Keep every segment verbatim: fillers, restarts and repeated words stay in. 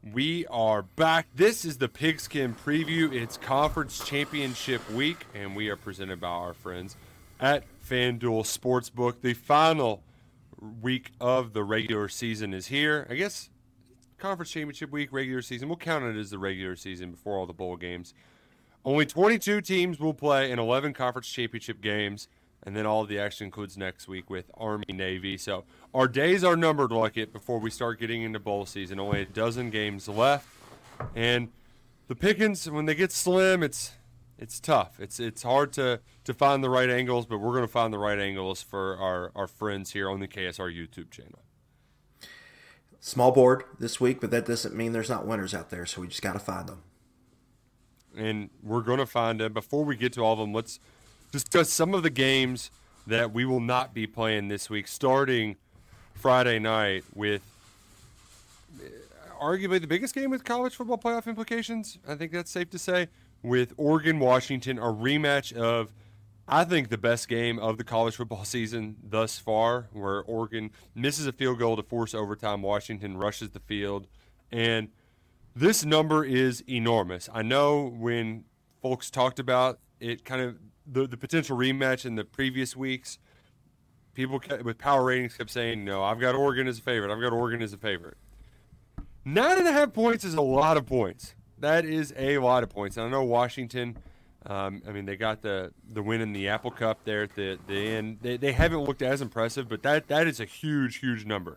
We are back. This is the Pigskin Preview. It's Conference Championship Week, and we are presented by our friends at FanDuel Sportsbook. The final week of the regular season is here. I guess Conference Championship Week, regular season. We'll count it as the regular season before all the bowl games. Only twenty-two teams will play in eleven Conference Championship games, and then all of the action includes next week with Army-Navy. So our days are numbered like it before we start getting into bowl season. Only a dozen games left. And the pickings, when they get slim, it's it's tough. It's it's hard to, to find the right angles, but we're going to find the right angles for our, our friends here on the K S R YouTube channel. Small board this week, but that doesn't mean there's not winners out there, so we just got to find them. And we're going to find them. Before we get to all of them, let's discuss some of the games that we will not be playing this week, starting Friday night with arguably the biggest game with college football playoff implications. I think that's safe to say, with Oregon-Washington, a rematch of, I think, the best game of the college football season thus far, where Oregon misses a field goal to force overtime. Washington rushes the field, and this number is enormous. I know when folks talked about it, kind of the, the potential rematch in the previous weeks, people kept, with power ratings kept saying, no, I've got Oregon as a favorite. I've got Oregon as a favorite. Nine and a half points is a lot of points. That is a lot of points. And I know Washington, um, I mean, they got the, the win in the Apple Cup there at the, the end. They, they haven't looked as impressive, but that that is a huge, huge number.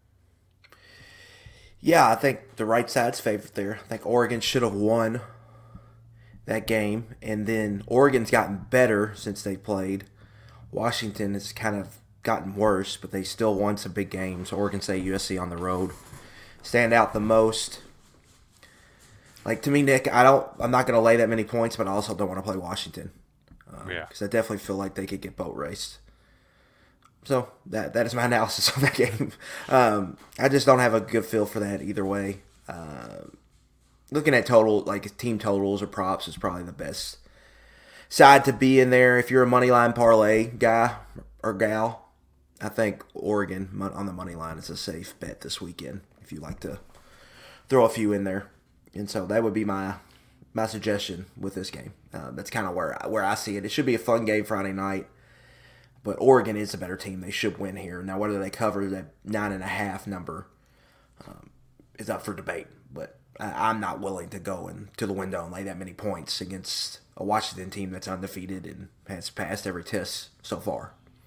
Yeah, I think the right side's favorite there. I think Oregon should have won that game, and then Oregon's gotten better since they played. Washington has kind of gotten worse, but they still won some big games. Oregon State, U S C on the road stand out the most. Like, to me, Nick, I don't. I'm not going to lay that many points, but I also don't want to play Washington. Um, yeah, because I definitely feel like they could get boat raced. So that that is my analysis of that game. Um, I just don't have a good feel for that either way. Uh, looking at total, like team totals or props, is probably the best side to be in there. If you're a money line parlay guy or gal, I think Oregon on the money line is a safe bet this weekend. If you like to throw a few in there, and so that would be my my suggestion with this game. Uh, that's kind of where where I see it. It should be a fun game Friday night. But Oregon is a better team. They should win here. Now, whether they cover that nine and a half number um, is up for debate. But I, I'm not willing to go into the window and lay that many points against a Washington team that's undefeated and has passed every test so far.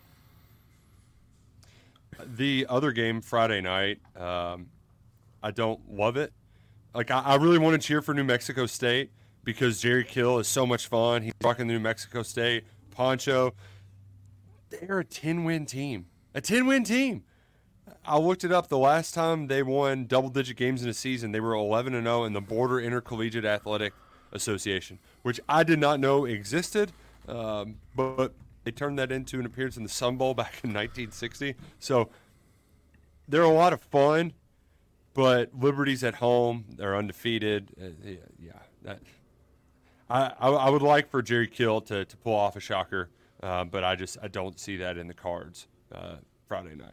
The other game Friday night, um, I don't love it. Like, I, I really want to cheer for New Mexico State because Jerry Kill is so much fun. He's rocking the New Mexico State poncho. They're a ten-win team. A ten-win team. I looked it up. The last time they won double-digit games in a season, they were eleven and oh in the Border Intercollegiate Athletic Association, which I did not know existed, um, but they turned that into an appearance in the Sun Bowl back in nineteen sixty. So they're a lot of fun, but Liberty's at home. They're undefeated. Uh, yeah, that. I, I I would like for Jerry Kill to, to pull off a shocker. Uh, but I just I don't see that in the cards uh, Friday night.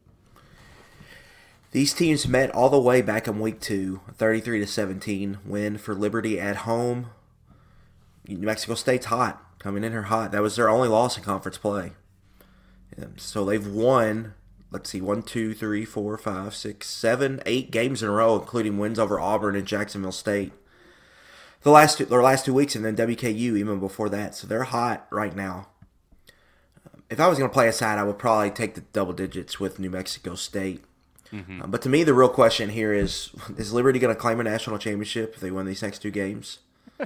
These teams met all the way back in week two, thirty-three to seventeen win for Liberty at home. New Mexico State's hot, coming in here hot. That was their only loss in conference play. And so they've won, let's see, one, two, three, four, five, six, seven, eight games in a row, including wins over Auburn and Jacksonville State. The last two, their last two weeks, and then W K U even before that. So they're hot right now. If I was going to play a side, I would probably take the double digits with New Mexico State. Mm-hmm. Um, but to me, the real question here is, is Liberty going to claim a national championship if they win these next two games?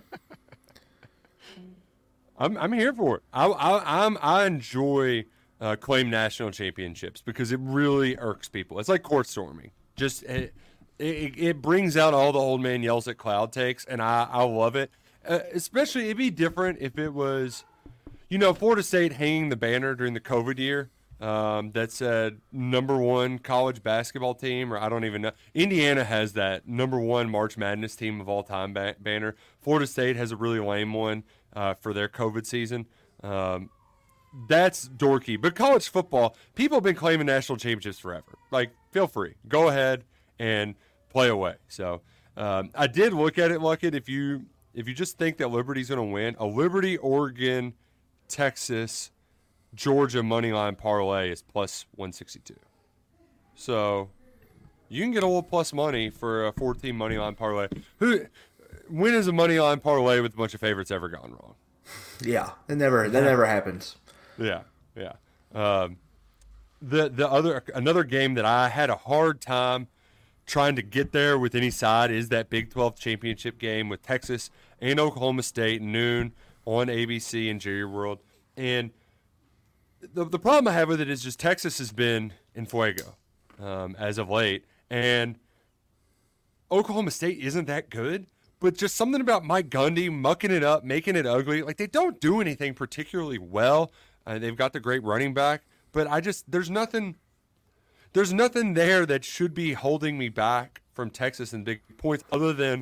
I'm I'm here for it. I I I'm, I enjoy uh, claim national championships because it really irks people. It's like court storming. Just it, it, it brings out all the old man yells at cloud takes, and I, I love it. Uh, especially, it'd be different if it was, you know, Florida State hanging the banner during the COVID year um, that said number one college basketball team, or I don't even know. Indiana has that number one March Madness team of all time ba- banner. Florida State has a really lame one uh, for their COVID season. Um, that's dorky. But college football, people have been claiming national championships forever. Like, feel free. Go ahead and play away. So Um, I did look at it, Luckett. If you if you just think that Liberty's going to win, a Liberty, Oregon, Texas, Georgia money line parlay is plus one sixty-two. So you can get a little plus money for a four-team money line parlay. Who, when has a money line parlay with a bunch of favorites ever gone wrong? Yeah, it never that never happens. Yeah, yeah. Um, the the other another game that I had a hard time trying to get there with any side is that Big twelve championship game with Texas and Oklahoma State noon on A B C and Jerry World. And the the problem I have with it is just Texas has been in fuego um, as of late, and Oklahoma State isn't that good. But just something about Mike Gundy mucking it up, making it ugly. Like, they don't do anything particularly well. Uh, they've got the great running back, but I just there's nothing. There's nothing there that should be holding me back from Texas and big points other than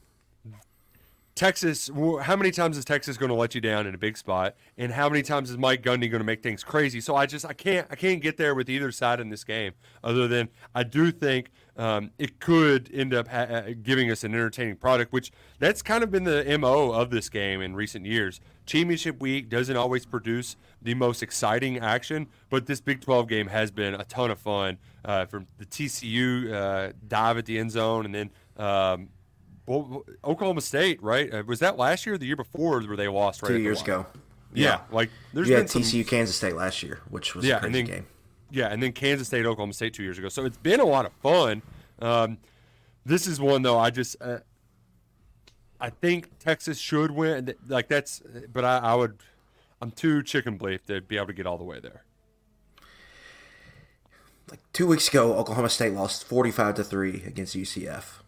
Texas. How many times is Texas going to let you down in a big spot, and how many times is Mike Gundy going to make things crazy? So I just I can't I can't get there with either side in this game. Other than I do think um, it could end up ha- giving us an entertaining product, which that's kind of been the M O of this game in recent years. Championship week doesn't always produce the most exciting action, but this Big twelve game has been a ton of fun. Uh, from the T C U uh, dive at the end zone, and then. Um, Well, Oklahoma State, right? Uh, was that last year or the year before where they lost? Right Two at the years line? ago. Yeah, Yeah. like there's You been had some, T C U Kansas State last year, which was yeah, a crazy and then, game. Yeah, and then Kansas State, Oklahoma State two years ago. So it's been a lot of fun. Um, this is one though. I just uh, I think Texas should win. Like that's, but I, I would. I'm too chicken bleep to be able to get all the way there. Like two weeks ago, Oklahoma State lost forty-five to three against U C F.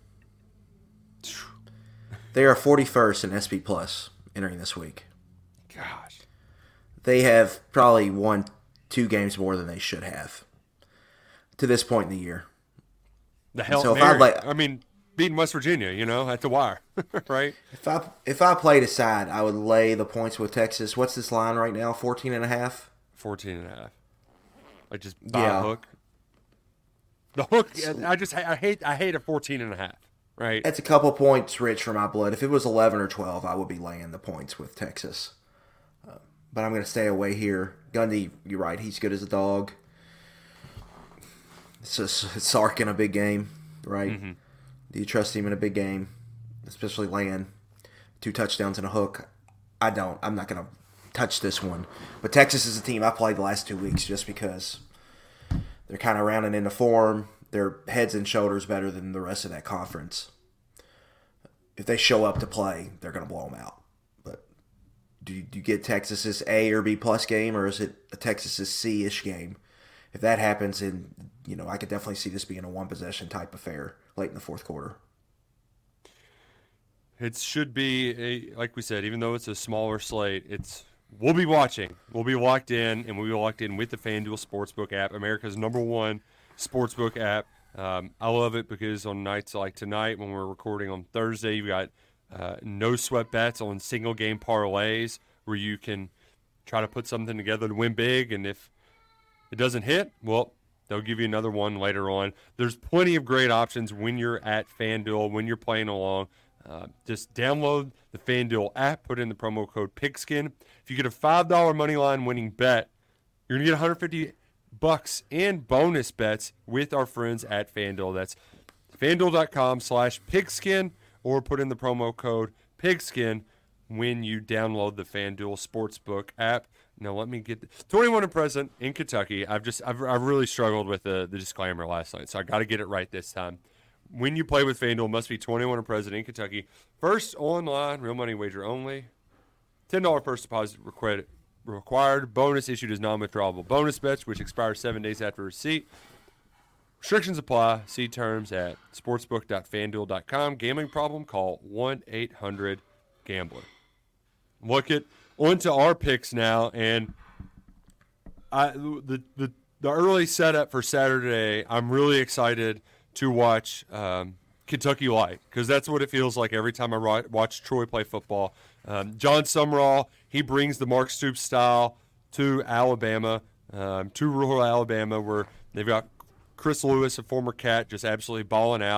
They are forty-first in S P Plus entering this week. Gosh. They have probably won two games more than they should have to this point in the year. The hell, so if Mary, I, like, I mean, beating West Virginia, you know, at the wire, right? If I if I played a side, I would lay the points with Texas. What's this line right now? fourteen and a half? fourteen and a half. Like just buy Yeah. a hook. The hook, I just, I hate, I hate a fourteen and a half. Right. That's a couple points rich for my blood. If it was eleven or twelve, I would be laying the points with Texas. Uh, but I'm going to stay away here. Gundy, you're right. He's good as a dog. It's just it's Sark in a big game, right? Mm-hmm. Do you trust him in a big game, especially laying two touchdowns and a hook? I don't. I'm not going to touch this one. But Texas is a team I played the last two weeks just because they're kind of rounding into form. They're heads and shoulders better than the rest of that conference. If they show up to play, they're going to blow them out. But do you, do you get Texas's A or B plus game, or is it a Texas's C-ish game? If that happens, then you know I could definitely see this being a one possession type affair late in the fourth quarter. It should be a, like we said, even though it's a smaller slate, it's we'll be watching. We'll be locked in, and we'll be locked in with the FanDuel Sportsbook app, America's number one sportsbook app. Um, I love it because on nights like tonight when we're recording on Thursday, you've got uh, no sweat bets on single game parlays where you can try to put something together to win big. And if it doesn't hit, well, they'll give you another one later on. There's plenty of great options when you're at FanDuel, when you're playing along. Uh, just download the FanDuel app, put in the promo code PIGSKIN. If you get a five dollar moneyline winning bet, you're going to get one hundred fifty bucks and bonus bets with our friends at FanDuel. That's FanDuel.com slash pigskin or put in the promo code pigskin when you download the FanDuel Sportsbook app. Now let me get twenty-one and present in Kentucky. I've just I've, I've really struggled with the, the disclaimer last night, so I got to get it right this time. When you play with FanDuel, must be twenty-one and present in Kentucky. First online, real money wager only. ten dollars first deposit required. Required. Bonus issued as non-withdrawable bonus bets, which expire seven days after receipt. Restrictions apply. See terms at sportsbook dot fanduel dot com. Gambling problem? Call one eight hundred gambler. Look at onto our picks now, and I the the the early setup for Saturday. I'm really excited to watch um, Kentucky Light because that's what it feels like every time I watch Troy play football. Um, John Sumrall, he brings the Mark Stoops style to Alabama, um, to rural Alabama, where they've got Chris Lewis, a former Cat, just absolutely balling out.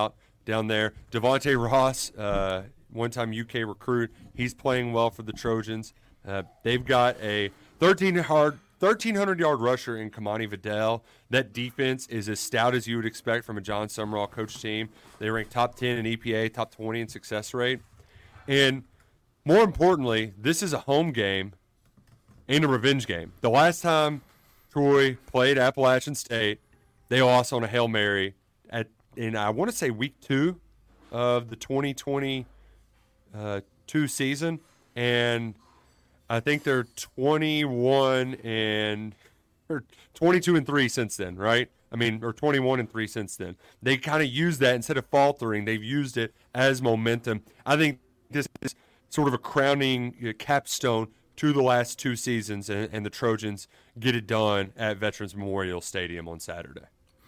down there. Devontae Ross, uh, one-time U K recruit, he's playing well for the Trojans. Uh, they've got a thirteen hundred yard rusher in Kamani Vidal. That defense is as stout as you would expect from a John Summerall coach team. They rank top ten in E P A, top twenty in success rate. And more importantly, this is a home game and a revenge game. The last time Troy played Appalachian State, they lost on a Hail Mary at in I want to say week two of the twenty twenty-two season, and I think they're twenty-one and or twenty-two and three since then, right? I mean, or twenty-one and three since then. They kind of use that instead of faltering. They've used it as momentum. I think this is sort of a crowning you know, capstone to the last two seasons, and, and the Trojans get it done at Veterans Memorial Stadium on Saturday.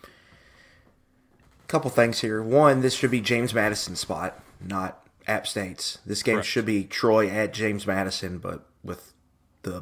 Couple things here. One, this should be James Madison's spot, not App State's. This game Correct. should be Troy at James Madison, but with the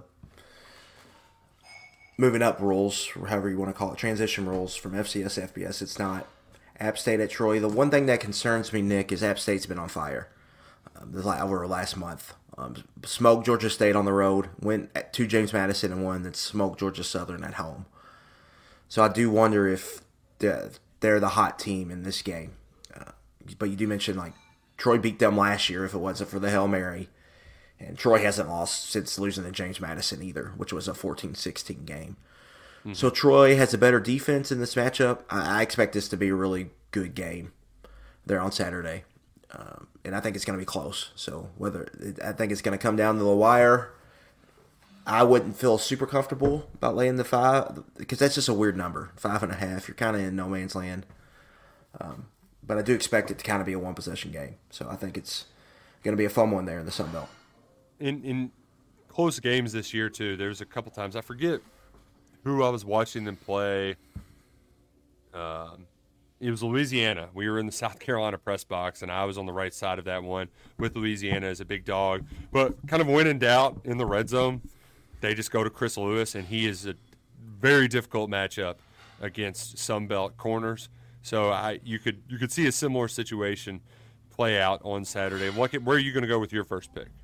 moving up rules, or however you want to call it, transition rules from F C S to F B S, it's not App State at Troy. The one thing that concerns me, Nick, is App State's been on fire um, over last month. Um, smoked Georgia State on the road, went at, to James Madison and won, then smoked Georgia Southern at home. So I do wonder if the they're the hot team in this game. Uh, but you do mention, like, Troy beat them last year if it wasn't for the Hail Mary. And Troy hasn't lost since losing to James Madison either, which was a fourteen sixteen game. Mm-hmm. So Troy has a better defense in this matchup. I, I expect this to be a really good game there on Saturday. Um, and I think it's going to be close. So whether I think it's going to come down to the wire. I wouldn't feel super comfortable about laying the five because that's just a weird number, five and a half. You're kind of in no man's land. Um, but I do expect it to kind of be a one possession game, so I think it's going to be a fun one there in the Sun Belt. In in close games this year too, there's a couple times I forget who I was watching them play. Um, it was Louisiana. We were in the South Carolina press box, and I was on the right side of that one with Louisiana as a big dog. But kind of when in doubt in the red zone, they just go to Chris Lewis, and he is a very difficult matchup against Sun Belt corners. So I, you could you could see a similar situation play out on Saturday. What, where are you going to go with your first pick?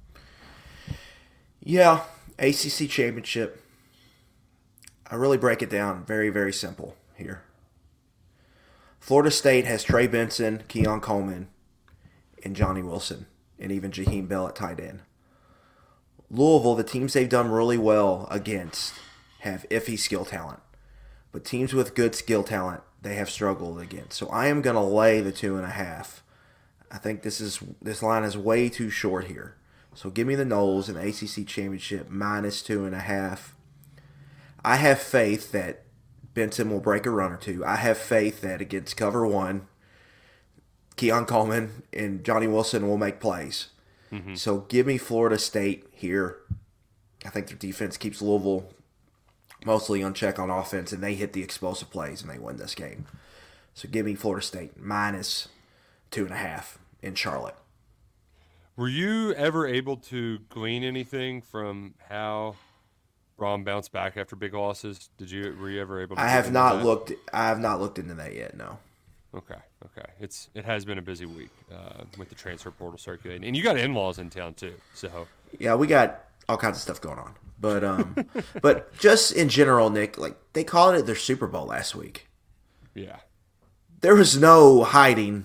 Yeah, A C C championship. I really break it down very, very simple here. Florida State has Trey Benson, Keon Coleman, and Johnny Wilson, and even Jaheim Bell at tight end. Louisville, the teams they've done really well against have iffy skill talent. But teams with good skill talent, they have struggled against. So I am going to lay the two and a half. I think this is this line is way too short here. So give me the Noles in the A C C championship minus two and a half. I have faith that Benson will break a run or two. I have faith that against cover one, Keon Coleman and Johnny Wilson will make plays. Mm-hmm. So give me Florida State here. I think their defense keeps Louisville mostly on check on offense, and they hit the explosive plays and they win this game. So give me Florida State minus two and a half in Charlotte. Were you ever able to glean anything from how Rom bounced back after big losses? Did you were you ever able to I have into not that? looked I have not looked into that yet, no. Okay, okay. It's it has been a busy week uh, with the transfer portal circulating, and you got in-laws in town too. So yeah, we got all kinds of stuff going on, but um, but just in general, Nick, like they called it their Super Bowl last week. Yeah, there was no hiding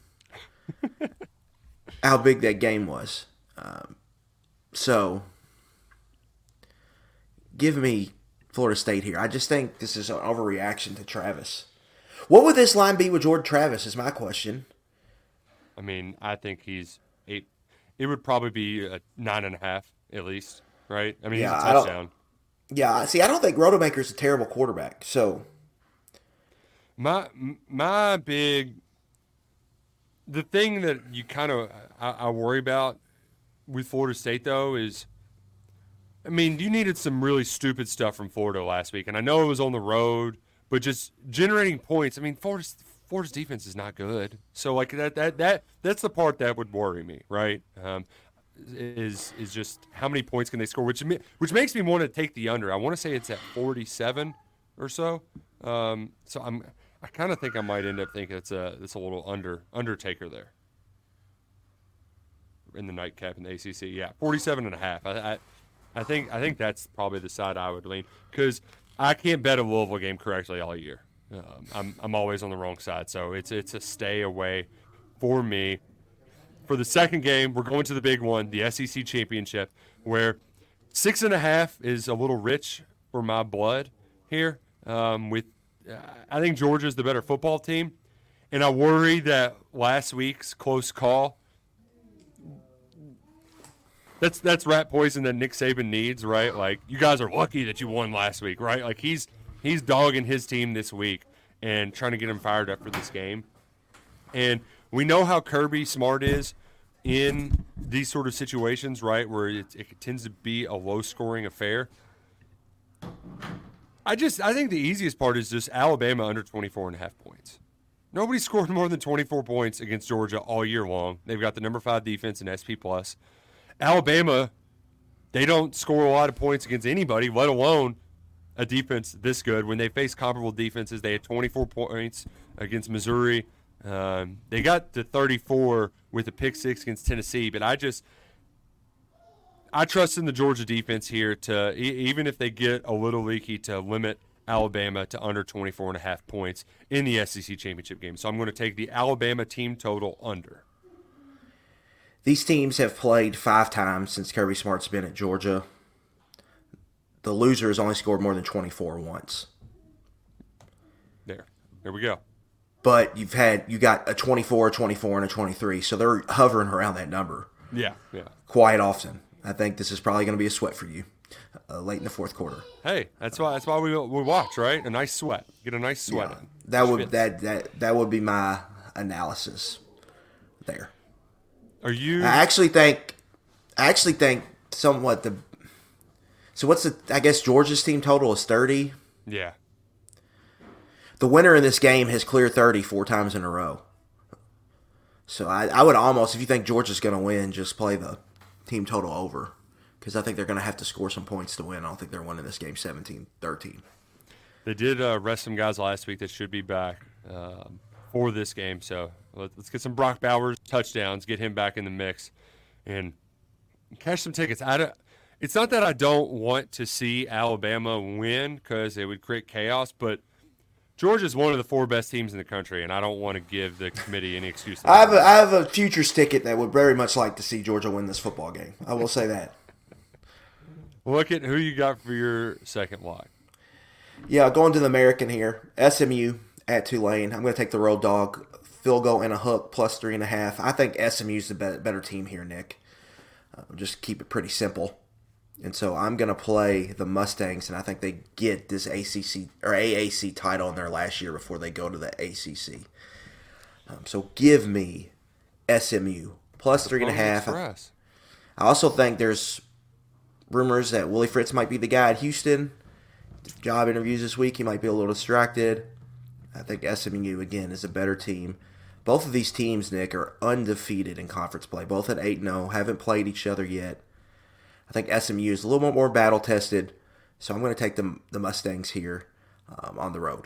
how big that game was. Um, so give me Florida State here. I just think this is an overreaction to Travis. What would this line be with Jordan Travis is my question. I mean, I think he's eight. It would probably be a nine and a half at least, right? I mean, yeah, he's a touchdown. Yeah, see, I don't think Rodemaker's a terrible quarterback. So my my big the thing that you kind of I, I worry about with Florida State though is, I mean, you needed some really stupid stuff from Florida last week, and I know it was on the road. But just generating points, I mean, Florida's, Florida's defense is not good. So, like, that that that that's the part that would worry me, right? Um, is is just how many points can they score, which which makes me want to take the under. I want to say it's at forty-seven or so. Um, so I'm I kind of think I might end up thinking it's a it's a little under undertaker there in the nightcap in the A C C. Yeah, forty-seven and a half. I, I I think I think that's probably the side I would lean because I can't bet a Louisville game correctly all year. Um, I'm I'm always on the wrong side, so it's it's a stay away for me. For the second game, we're going to the big one, the S E C championship, where six and a half is a little rich for my blood here. Um, with uh, I think Georgia's the better football team, and I worry that last week's close call. That's that's rat poison that Nick Saban needs, right? Like, you guys are lucky that you won last week, right? Like, he's he's dogging his team this week and trying to get him fired up for this game. And we know how Kirby Smart is in these sort of situations, right, where it, it tends to be a low-scoring affair. I just I think the easiest part is just Alabama under twenty-four and a half points. Nobody scored more than twenty-four points against Georgia all year long. They've got the number five defense in S P plus. Alabama, they don't score a lot of points against anybody, let alone a defense this good. When they face comparable defenses, they had twenty-four points against Missouri. Um, they got to thirty-four with a pick six against Tennessee, but I just I trust in the Georgia defense here to, e- even if they get a little leaky, to limit Alabama to under twenty-four and a half points in the S E C championship game. So I'm going to take the Alabama team total under. These teams have played five times since Kirby Smart's been at Georgia. The loser has only scored more than twenty-four once. There. There we go. But you've had you got a twenty-four, a twenty-four, and a twenty-three, so they're hovering around that number. Yeah, yeah. Quite often. I think this is probably going to be a sweat for you uh, late in the fourth quarter. Hey, that's why that's why we we watch, right? A nice sweat. Get a nice sweat Yeah, in. that would Schmitz. that, that that would be my analysis there. Are you I actually think I actually think somewhat the so what's the I guess Georgia's team total is thirty. Yeah. The winner in this game has cleared thirty four times in a row. So I, I would almost, if you think Georgia's going to win, just play the team total over. Because I think they're going to have to score some points to win. I don't think they're winning this game seventeen thirteen. They did uh, rest some guys last week that should be back um, for this game. So let's, let's get some Brock Bowers touchdowns, get him back in the mix, and cash some tickets. I don't, it's not that I don't want to see Alabama win because it would create chaos, but Georgia's one of the four best teams in the country, and I don't want to give the committee any excuse. I have, a, I have a futures ticket that would very much like to see Georgia win this football game. I will say that. Look at who you got for your second lock. Yeah, going to the American here. S M U at Tulane. I'm going to take the road dog. Field goal and a hook plus three and a half. I think S M U's the better, better team here, Nick. Uh, just keep it pretty simple. And so I'm going to play the Mustangs, and I think they get this A C C or A A C title in their last year before they go to the A C C. Um, so give me S M U plus three and a half. I, I also think there's rumors that Willie Fritz might be the guy at Houston. Job interviews this week, he might be a little distracted. I think S M U, again, is a better team. Both of these teams, Nick, are undefeated in conference play. Both at eight and oh, haven't played each other yet. I think S M U is a little bit more battle-tested, so I'm going to take the, the Mustangs here um, on the road.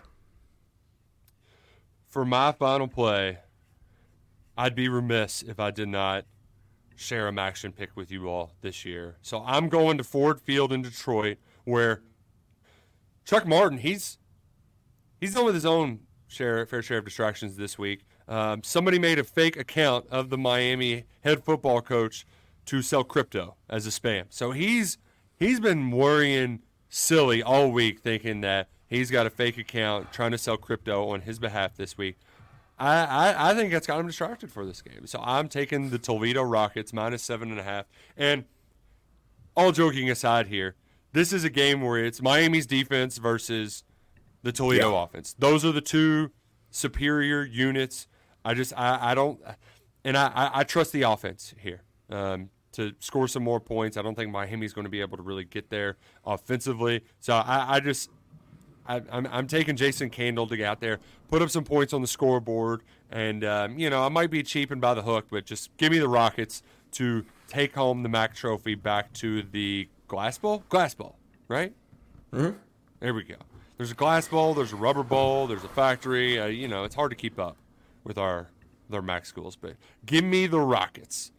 For my final play, I'd be remiss if I did not share a Maction pick with you all this year. So I'm going to Ford Field in Detroit, where Chuck Martin, he's he's done with his own share, fair share of distractions this week. Um, somebody made a fake account of the Miami head football coach to sell crypto as a spam. So he's he's been worrying silly all week, thinking that he's got a fake account trying to sell crypto on his behalf this week. I, I, I think that's got him distracted for this game. So I'm taking the Toledo Rockets minus seven and a half. And all joking aside here, this is a game where it's Miami's defense versus the Toledo yeah. offense. Those are the two superior units. I just I, I don't and I, I, I trust the offense here. Um, to score some more points. I don't think Miami's going to be able to really get there offensively. So I, I just I, I'm, I'm taking Jason Candle to get out there, put up some points on the scoreboard, and um, you know I might be cheaping by the hook, but just give me the Rockets to take home the M A C trophy back to the Glass Bowl. Glass Bowl, right? Mm-hmm. There we go. there's a glass bowl, there's a rubber bowl, there's a factory. Uh, you know, it's hard to keep up with our with our MAC schools. But give me the Rockets.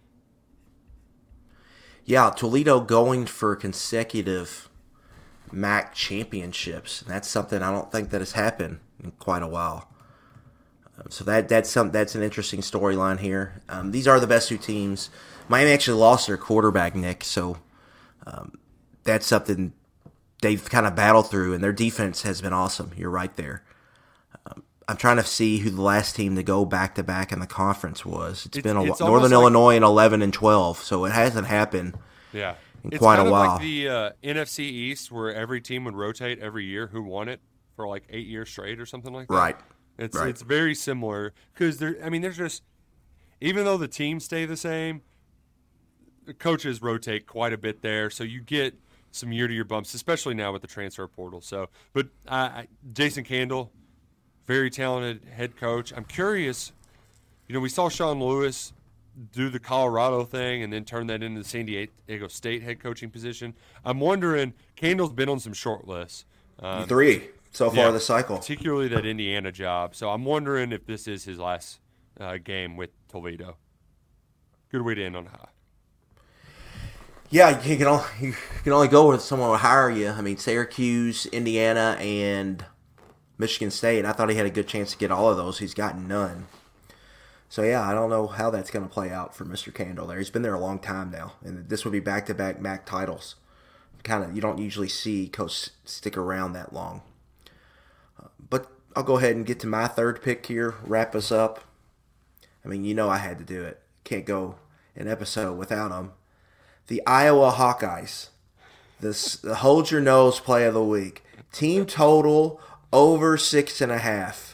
Yeah, Toledo going for consecutive MAC championships. That's something I don't think that has happened in quite a while. Um, so that that's some that's an interesting storyline here. Um, these are the best two teams. Miami actually lost their quarterback, Nick, so um, that's something they've kind of battled through, and their defense has been awesome. You're right there. Um, I'm trying to see who the last team to go back to back in the conference was. It's, it's been a it's Northern Illinois like, in eleven and twelve, so it hasn't happened. Yeah, in it's quite kind a of while. Like the uh, N F C East, where every team would rotate every year who won it for like eight years straight or something like that. Right. It's right. it's very similar because there. I mean, there's just even though the teams stay the same, the coaches rotate quite a bit there, so you get some year-to-year bumps, especially now with the transfer portal. So, but uh, Jason Candle, very talented head coach. I'm curious. You know, we saw Sean Lewis do the Colorado thing and then turn that into the San Diego State head coaching position. I'm wondering, Candle's been on some short lists. Um, Three so far yeah, this cycle. Particularly that Indiana job. So I'm wondering if this is his last uh, game with Toledo. Good way to end on high. Yeah, you can only, you can only go with someone who will hire you. I mean, Syracuse, Indiana, and Michigan State. I thought he had a good chance to get all of those. He's gotten none. So, yeah, I don't know how that's going to play out for Mister Candle there. He's been there a long time now, and this would be back-to-back M A C titles. Kind of, you don't usually see coach stick around that long. Uh, but I'll go ahead and get to my third pick here, wrap us up. I mean, you know I had to do it. Can't go an episode without him. The Iowa Hawkeyes. This, the hold your nose play of the week. Team total over six and a half.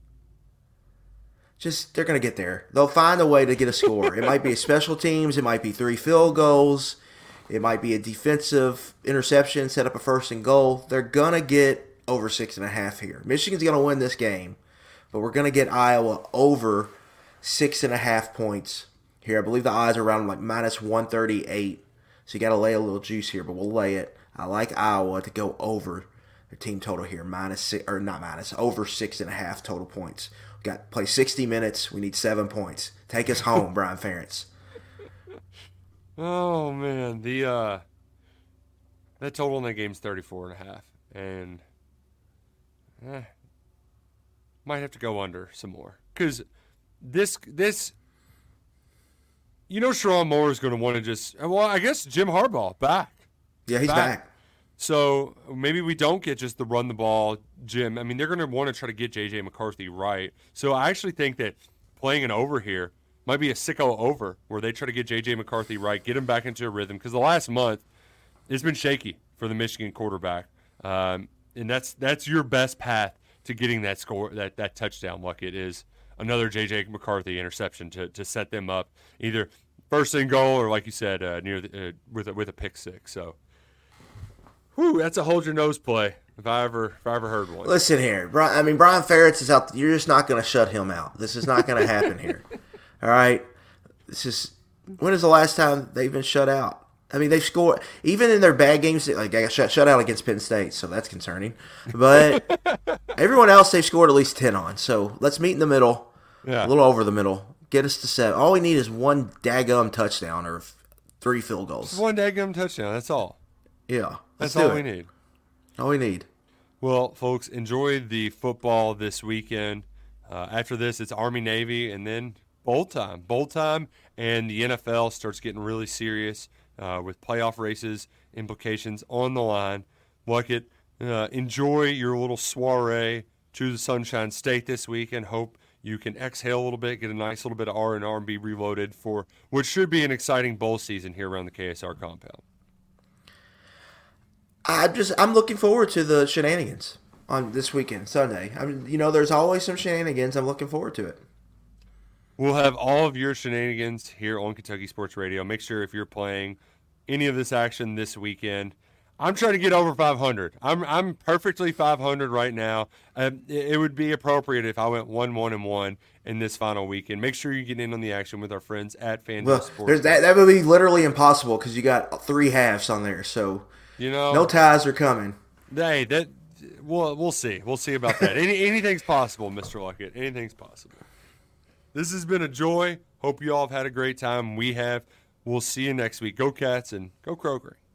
Just, they're going to get there. They'll find a way to get a score. It might be a special teams. It might be three field goals. It might be a defensive interception, set up a first and goal. They're going to get over six and a half here. Michigan's going to win this game, but we're going to get Iowa over six and a half points here. I believe the odds are around like minus one thirty-eight. So you got to lay a little juice here, but we'll lay it. I like Iowa to go over their team total here, minus six, or not minus, over six and a half total points. We got to play sixty minutes. We need seven points. Take us home, Brian Ferentz. Oh man, the uh, that total in that game is thirty-four and a half, and eh, might have to go under some more because this this. You know, Sherrone Moore is going to want to just – well, I guess Jim Harbaugh back. Yeah, he's back. back. So maybe we don't get just the run the ball, Jim. I mean, they're going to want to try to get J J McCarthy right. So I actually think that playing an over here might be a sicko over where they try to get J J McCarthy right, get him back into a rhythm because the last month it's been shaky for the Michigan quarterback. Um, and that's that's your best path to getting that score, that, that touchdown, Luckett, is another J J McCarthy interception to, to set them up either first and goal or, like you said, uh, near the, uh, with a, with a pick six. So, whew, that's a hold your nose play if I ever if I ever heard one. Listen here, Brian, I mean Brian Ferentz is out. You're just not going to shut him out. This is not going to happen here. All right, this is when is the last time they've been shut out? I mean, they've scored even in their bad games. Like I got shut, shut out against Penn State, so that's concerning. But everyone else they've scored at least ten on. So let's meet in the middle. Yeah. A little over the middle. Get us to seven. All we need is one daggum touchdown or three field goals. Just one daggum touchdown. That's all. Yeah. That's all we need. All we need. Well, folks, enjoy the football this weekend. Uh, after this, it's Army-Navy, and then bowl time. Bowl time, and the N F L starts getting really serious uh, with playoff races, implications on the line. Luckett, uh, enjoy your little soiree to the Sunshine State this weekend. Hope you can exhale a little bit, get a nice little bit of R and R and be reloaded for what should be an exciting bowl season here around the K S R compound. I just I'm looking forward to the shenanigans on this weekend, Sunday. I mean, you know, there's always some shenanigans. I'm looking forward to it. We'll have all of your shenanigans here on Kentucky Sports Radio. Make sure if you're playing any of this action this weekend, I'm trying to get over five hundred. I'm I'm perfectly five hundred right now. Um, it, it would be appropriate if I went one one and one in this final weekend. Make sure you get in on the action with our friends at FanDuel well, Sports. That that would be literally impossible because you got three halves on there. So you know, no ties are coming. Hey, that We'll we'll see. We'll see about that. Any, anything's possible, Mister Luckett. Anything's possible. This has been a joy. Hope you all have had a great time. We have. We'll see you next week. Go Cats and go Kroger.